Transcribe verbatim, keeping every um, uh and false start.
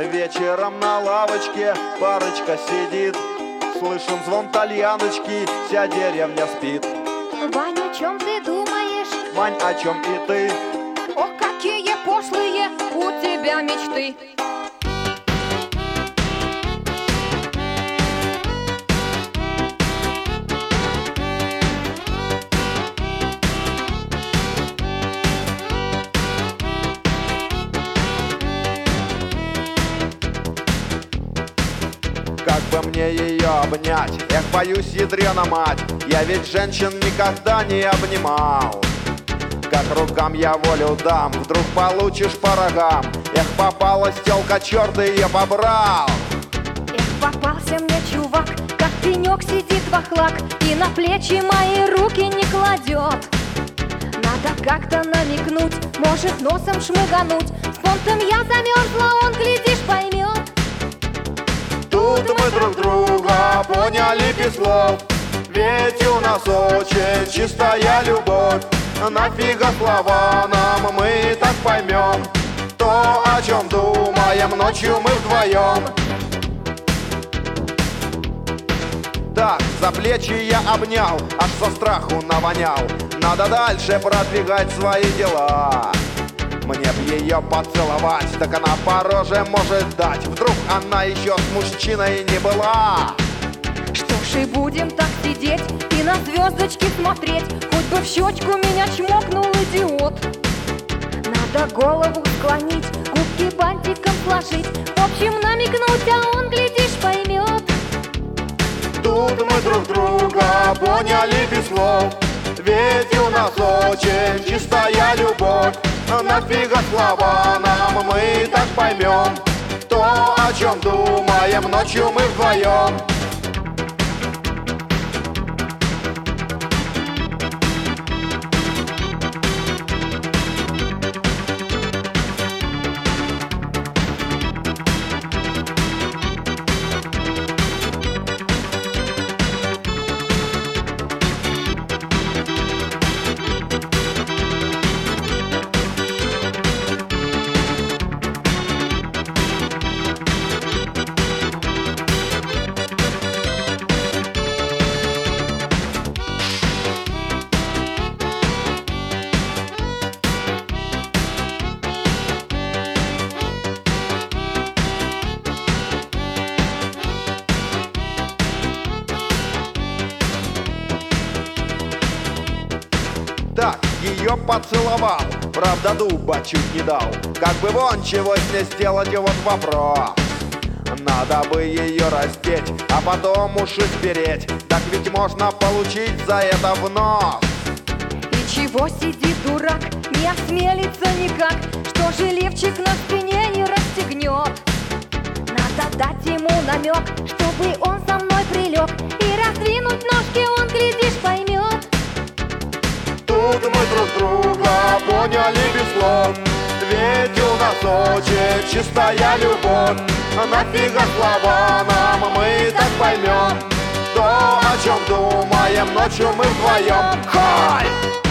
Вечером на лавочке парочка сидит, слышен звон тальяночки, вся деревня спит. Вань, о чем ты думаешь? Мань, о чем и ты? Ох, какие пошлые у тебя мечты. Как бы мне ее обнять? Эх, боюсь, ядрена мать, я ведь женщин никогда не обнимал. Как рукам я волю дам, вдруг получишь по рогам. Эх, попалась тёлка, чёрт ее побрал. Эх, попался мне чувак, как пенек сидит вахлак и на плечи мои руки не кладет. Надо как-то намекнуть, может носом шмыгануть. С понтом я замерзла, он, глядишь, поймет. Тут мы друг друга поняли без слов, ведь у нас очень чистая любовь. Нафига слова нам, мы так поймем то, о чем думаем ночью мы вдвоем. Так, за плечи я обнял, аж со страху навонял. Надо дальше продвигать свои дела. Мне б ее поцеловать, так она по роже может дать. Вдруг она еще с мужчиной не была. Что ж и будем так сидеть и на звездочки смотреть. Хоть бы в щечку меня чмокнул идиот. Надо голову склонить, губки бантиком сложить. В общем намекнуть, а он, глядишь, поймет. Тут мы друг друга поняли без слов, ведь у нас очень чистая любовь. Нафига слова нам, мы так поймем то, о чем думаем ночью мы вдвоем. Так, ее поцеловал, правда дуба чуть не дал. Как бы вон чего с ней сделать, и вот вопрос. Надо бы ее раздеть, а потом уши спереть. Так ведь можно получить за это в нос. И чего сидит дурак, не осмелится никак. Что же лифчик на спине не расстегнет? Надо дать ему намек, чтобы он со мной прилег. И раздвинуть ножки, он, глядишь, поймет. Тут мы друг друга поняли без слов, ведь у нас очень чистая любовь. Нафига слова нам, мы так поймем то, о чем думаем ночью мы вдвоем. Хай!